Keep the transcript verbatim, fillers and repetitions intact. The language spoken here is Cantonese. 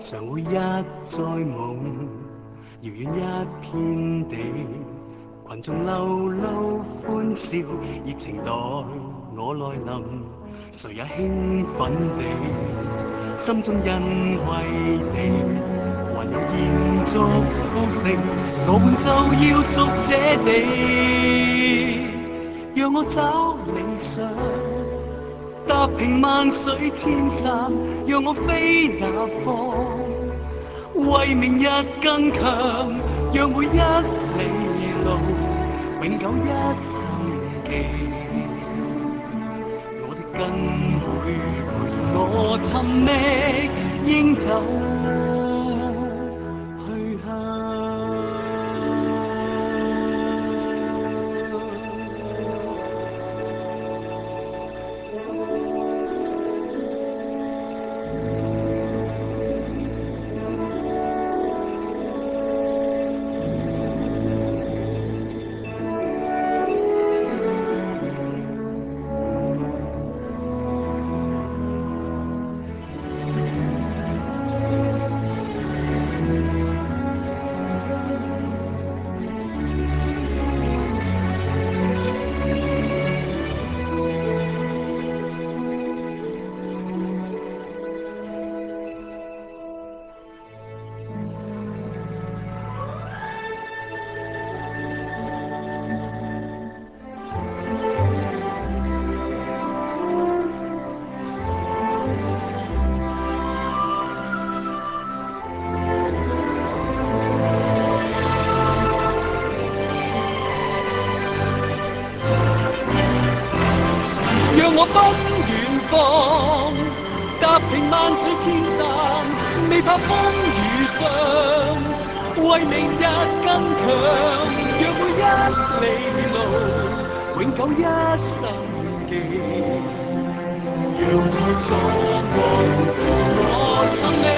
常會一再夢，遙遠一片地，群眾溜溜歡笑，熱情待我來臨，誰也興奮地，心中欣慰地，還有延續呼聲，我伴就要屬這地，讓我找理想。踏平萬水千山，讓我飛那方，為明日更強，讓每一里路永久一生記。我的根會陪同我尋覓，應走去向。讓我奔遠方，踏平萬水千山，未怕風雨霜，為明日更強，讓每一里路永久一生記，讓我所愛陪同我尋覓。